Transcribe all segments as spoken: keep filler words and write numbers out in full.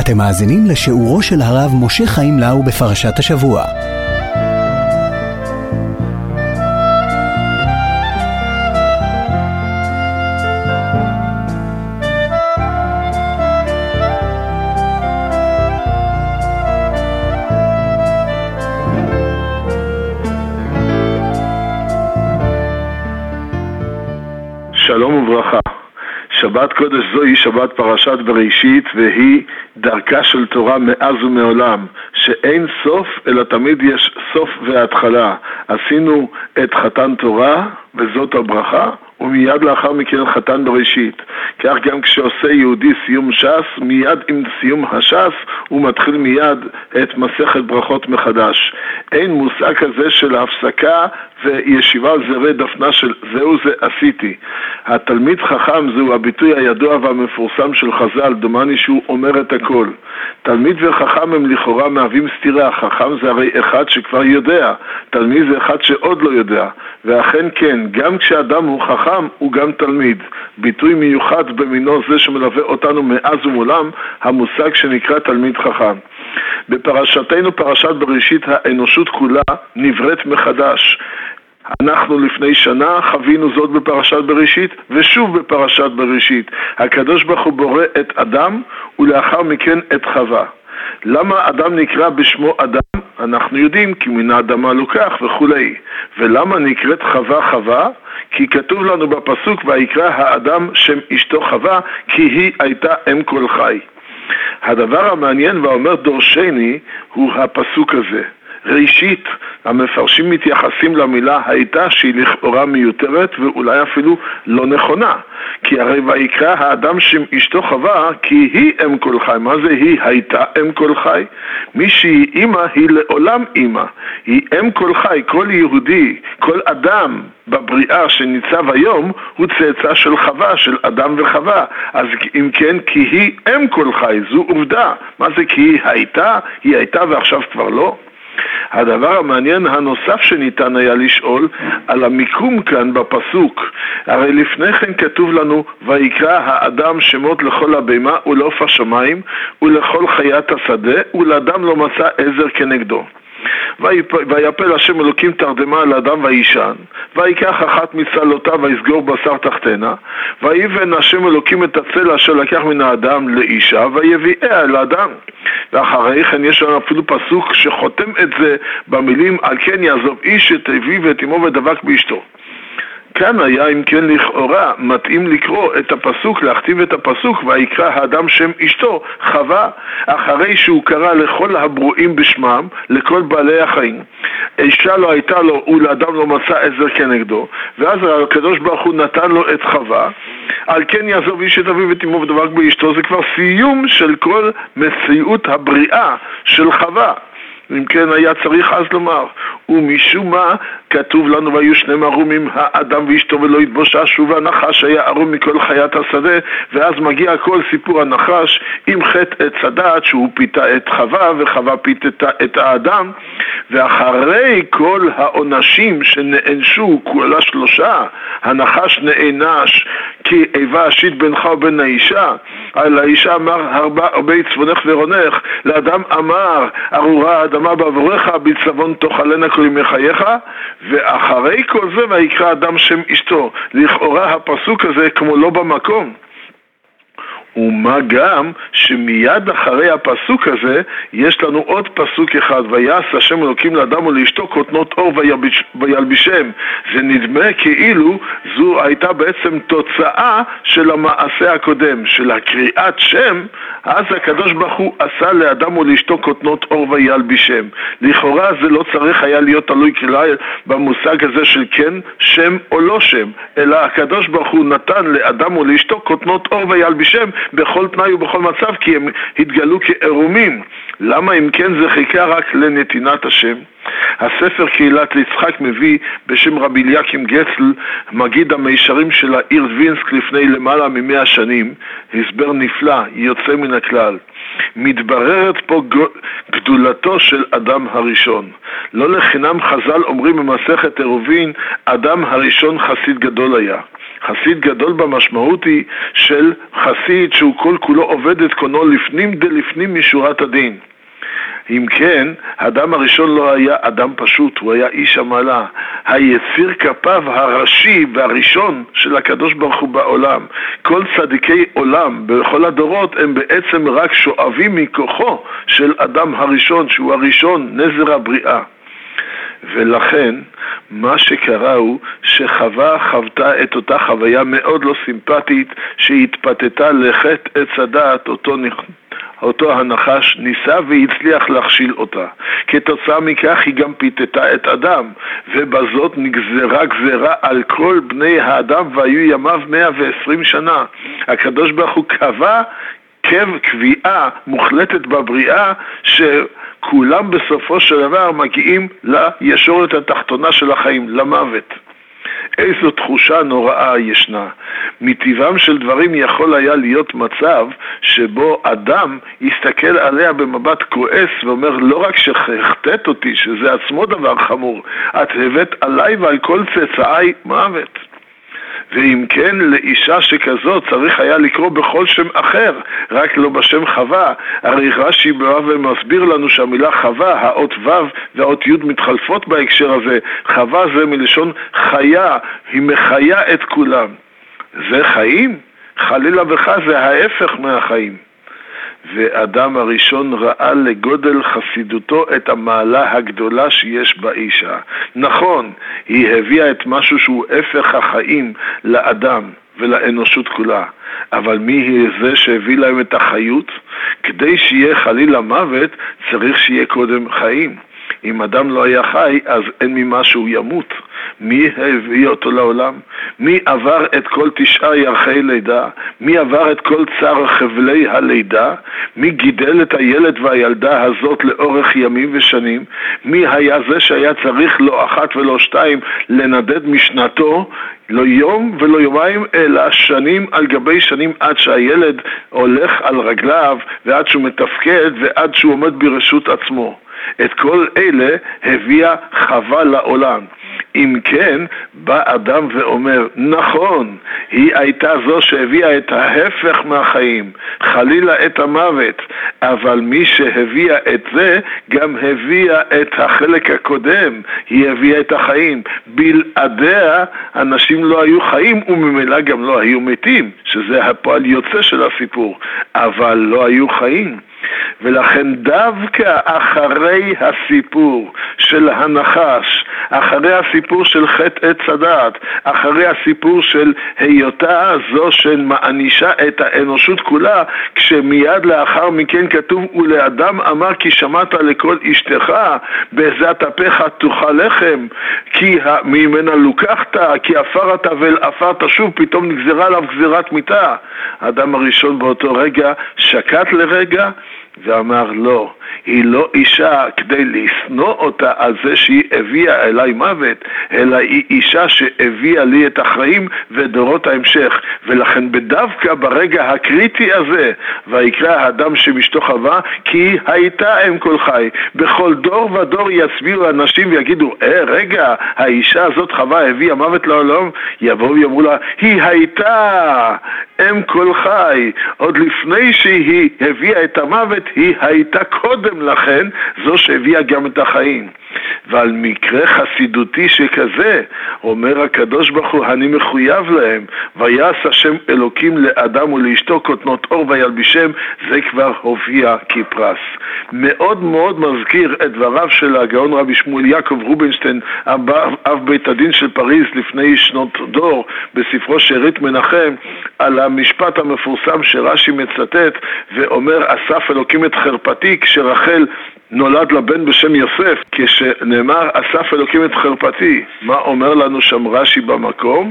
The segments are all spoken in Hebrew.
אתם מאזינים לשיעורו של הרב משה חיים לאו בפרשת השבוע. שלום וברכה. שבת קודש זוהי שבת פרשת בראשית, והיא דרכה של תורה מאז ומעולם, שאין סוף אלא תמיד יש סוף והתחלה. עשינו את חתן תורה וזאת הברכה, ומיד לאחר מכן חתן בראשית. כך גם כשעושה יהודי סיום ש"ס, מיד עם סיום הש"ס הוא מתחיל מיד את מסכת ברכות מחדש. אין מושג כזה של הפסקה וישיבה על זרי דפנה של זהו זה עשיתי. התלמיד חכם זהו הביטוי הידוע והמפורסם של חז"ל, דומני שהוא אומר את הכל. תלמיד וחכם הם לכאורה מהווים סתירה. חכם זה הרי אחד שכבר יודע, תלמיד זה אחד שעוד לא יודע. ואכן כן, גם כשאדם הוא חכם הוא גם תלמיד. ביטוי מיוחד במינו זה שמלווה אותנו מאז ומעולם, המושג שנקרא תלמיד חכם. בפרשתנו פרשת בראשית האנושות כולה נבראת מחדש. אנחנו לפני שנה חווינו זאת בפרשת בראשית ושוב בפרשת בראשית. הקדוש ברוך הוא בורא את אדם ולאחר מכן את חווה. למה אדם נקרא בשמו אדם? אנחנו יודעים כי מן האדמה לוקח וכולי. ולמה נקראת חווה חווה? כי כתוב לנו בפסוק ויקרא האדם שם אשתו חווה כי היא הייתה אם כל חי. הדבר המעניין והאומר דורשני הוא הפסוק הזה. ראשית, המפרשים מתייחסים למילה הייתה שהיא לכאורה מיותרת ואולי אפילו לא נכונה. כי הרי ויקרא האדם שם אשתו חווה כי היא אם כל חי. מה זה היא הייתה אם כל חי? מי שהיא אימא היא לעולם אימא. היא אם כל חי. כל יהודי, כל אדם בבריאה שניצב היום הוא צאצא של חווה, של אדם וחווה. אז אם כן, כי היא אם כל חי, זו עובדה. מה זה כי היא הייתה? היא הייתה ועכשיו כבר לא? הדבר המעניין הנוסף שניתן היה לשאול על המיקום כאן בפסוק. הרי לפני כן כתוב לנו ויקרא האדם שמות לכל הבהמה ולעוף השמיים ולכל חיית השדה ולאדם לא מצא עזר כנגדו. ויפל השם אלוקים תרדמה על האדם וישן, ויקח אחת מצלותיו ויסגור בשר תחתנה, ויבן השם אלוקים את הצלע אשר לקח מן האדם לאישה ויביאה אל האדם. ואחרי כן יש לנו אפילו פסוק שחותם את זה במילים על כן יעזוב איש את אביו ואת אמו ודבק באשתו. כאן היה אם כן לכאורה מתאים לקרוא את הפסוק, להכתיב את הפסוק ויקרא האדם שם אשתו חווה, אחרי שהוא קרא לכל הברואים בשמם, לכל בעלי החיים. אישה לא הייתה לו ולאדם לא מצא עזר כנגדו, ואז הקדוש ברוך הוא נתן לו את חווה. על כן יעזוב איש את אביו ואת אמו ודבק באשתו. זה כבר סיום של כל מציאות הבריאה של חווה. אם כן היה צריך אז לומר, ומשום מה כתוב לנו והיו שני ערומים האדם ואשתו ולא התבוששו, והנחש היה ערום מכל חיית השדה. ואז מגיע כל סיפור הנחש עם חטא עץ הדעת שהוא פיתה את חווה וחווה פיתה את האדם. ואחרי כל העונשים שנענשו כל השלושה, הנחש נענש כי איבה אשית בינך ובין האישה, על האישה אמר הרבה, הרבה צבונך ורונך, לאדם אמר ארורה האדמה בעבורך בצבון תאכלנה כל ימי חייך. ואחרי כל זה ויקרא אדם שם אשתו. לכאורה הפסוק הזה כמו לא במקום. ומה גם שמיד אחרי הפסוק הזה יש לנו עוד פסוק אחד, ויעש השם אלוקים לאדם ולאשתו כותנות אור וילביש, וילבישם. זה נדמה כאילו זו הייתה בעצם תוצאה של המעשה הקודם, של הקריאת שם. אז הקדוש ברוך הוא עשה לאדם ולאשתו כותנות אור וילבישם. לכאורה זה לא צריך היה להיות תלוי כלל במושג הזה של כן שם או לא שם, אלא הקדוש ברוך הוא נתן לאדם ולאשתו כותנות אור וילבישם בכל תנאי ובכל מצב, כי הם התגלו כערומים. למה אם כן זה חיכה רק לנתינת השם? הספר קהילת ליצחק מביא בשם רבי אליקים גצל, מגיד המישרים של העיר דווינסק לפני למעלה ממאה שנים, הסבר נפלא, יוצא מן הכלל. מתבררת פה גדולתו של אדם הראשון. לא לחינם חז"ל אומרים במסכת עירובין, אדם הראשון חסיד גדול היה. חסיד גדול במשמעות היא של חסיד שהוא כל כולו עובד את קונו לפנים דלפנים משורת הדין. אם כן, האדם הראשון לא היה אדם פשוט, הוא היה איש המעלה, היציר כפיו הראשי והראשון של הקדוש ברוך הוא בעולם. כל צדיקי עולם בכל הדורות הם בעצם רק שואבים מכוחו של אדם הראשון, שהוא הראשון, נזר הבריאה. ולכן מה שקרה הוא שחווה חוותה את אותה חוויה מאוד לא סימפטית שהתפתתה לחטא עץ הדעת, אותו נכנס. אותו הנחש ניסה והצליח להכשיל אותה. כתוצאה מכך היא גם פיתתה את אדם, ובזאת נגזרה גזרה על כל בני האדם, והיו ימיו מאה ועשרים שנה. הקדוש ברוך הוא קבע קו קביעה מוחלטת בבריאה, שכולם בסופו של דבר מגיעים לישורת התחתונה של החיים, למוות. איזו תחושה נוראה ישנה. מטבעם של דברים יכול היה להיות מצב שבו אדם יסתכל עליה במבט כועס ואומר, לא רק שהחטאת אותי, שזה עצמו דבר חמור, את הבאת עליי ועל כל צאצאי מוות. ואם כן, לאישה שכזאת צריך היה לקרוא בכל שם אחר, רק לא בשם חווה. הרי רש"י בא ומסביר לנו שהמילה חווה, האות ו' והאות י' מתחלפות בהקשר הזה. חווה זה מלשון חיה, היא מחיה את כולם. זה חיים? חלילה וחס זה ההפך מהחיים. ואדם הראשון ראה לגודל חסידותו את המעלה הגדולה שיש באישה. נכון, היא הביאה את משהו שהוא הפך החיים לאדם ולאנושות כולה. אבל מי היא זה שהביא להם את החיות? כדי שיהיה חלילה מוות, צריך שיהיה קודם חיים. אם אדם לא היה חי, אז אין ממה שהוא ימות. מי הביא אותו לעולם? מי עבר את כל תשעה ירחי לידה? מי עבר את כל צער חבלי הלידה? מי גידל את הילד והילדה הזאת לאורך ימים ושנים? מי היה זה שהיה צריך לא אחת ולא שתיים לנדד משנתו, לא יום ולא יומיים, אלא שנים על גבי שנים, עד שהילד הולך על רגליו ועד שהוא מתפקד ועד שהוא עומד ברשות עצמו. את כל אלה הביאה חווה לעולם. אם כן, בא אדם ואומר, נכון, היא הייתה זו שהביאה את ההפך מהחיים, חלילה את המוות, אבל מי שהביאה את זה, גם הביאה את החלק הקודם, היא הביאה את החיים. בלעדיה, אנשים לא היו חיים, וממילא גם לא היו מתים, שזה הפועל יוצא של הסיפור, אבל לא היו חיים. ולכן דווקא אחרי הסיפור של הנחש, אחרי הסיפור של חטא עץ הדעת, אחרי הסיפור של היותה זו שמענישה את האנושות כולה, כשמיד לאחר מכן כתוב, ולאדם אמר כי שמעת לכל אשתך, בעזת אפיך תאכל לחם, כי ממנה לוקחת, כי עפרת ואל עפר תשוב, פתאום נגזרה עליו גזירת מיתה. האדם הראשון באותו רגע שקט לרגע, ואמר לא, היא לא אישה כדי לשנוא אותה על זה שהיא הביאה אליי מוות, אלא היא אישה שהביאה לי את החיים ודורות ההמשך. ולכן בדווקא ברגע הקריטי הזה, ויקרא האדם שמשתו חווה, כי היא הייתה אם כל חי. בכל דור ודור יצביעו אנשים ויגידו, אה רגע, האישה הזאת חווה הביאה מוות לעולם, יבואו ויאמרו לה, היא הייתה אם כל חי. עוד לפני שהיא הביאה את המוות, היא הייתה קודם לכן זו שהביאה גם את החיים. ועל מקרה חסידותי שכזה, אומר הקדוש ברוך הוא, אני מחויב להם, ויעש השם אלוקים לאדם ולאשתו כותנות אור וילבישם, זה כבר הופיע כפרס. מאוד מאוד מזכיר את דבריו של הגאון רבי שמואל יעקב רובינשטיין, אב בית הדין של פריז לפני שנות דור, בספרו שארית מנחם, על המשפט המפורסם שרש"י מצטט ואומר, אסף אלוקים את חרפתי, כשרחל נולד לבן בשם יוסף, כשנאמר אסף אלוקים את חרפתי. מה אומר לנו שם רש"י במקום?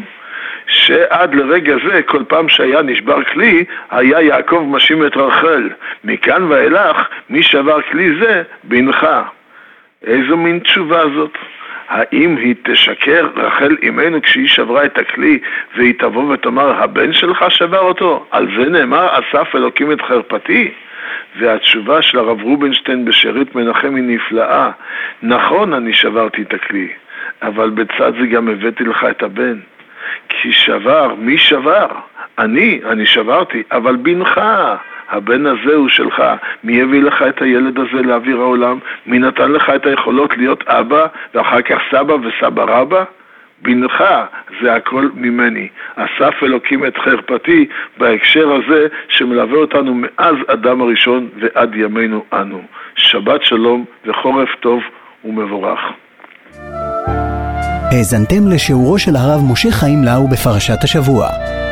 שעד לרגע זה, כל פעם שהיה נשבר כלי, היה יעקב משים את רחל. מכאן ואילך, מי שבר כלי זה? בנך. איזו מין תשובה זאת? האם היא תשקר רחל אמנו כשהיא שברה את הכלי, והיא תבוא ותאמר, הבן שלך שבר אותו? על זה נאמר, אסף אלוקים את חרפתי? והתשובה של הרב רובינשטיין בשארית מנחם היא נפלאה. נכון, אני שברתי את הכלי, אבל בצד זה גם הבאתי לך את הבן. כי שבר, מי שבר? אני, אני שברתי, אבל בנך, הבן הזה הוא שלך. מי הביא לך את הילד הזה לאוויר העולם? מי נתן לך את היכולות להיות אבא ואחר כך סבא וסבא רבא? בנך, זה הכל ממני. אסף אלוקים את חרפתי בהקשר הזה שמלווה אותנו מאז אדם הראשון ועד ימינו אנו. שבת שלום וחורף טוב ומבורך. האזנתם לשיעורו של הרב משה חיים לאו בפרשת השבוע.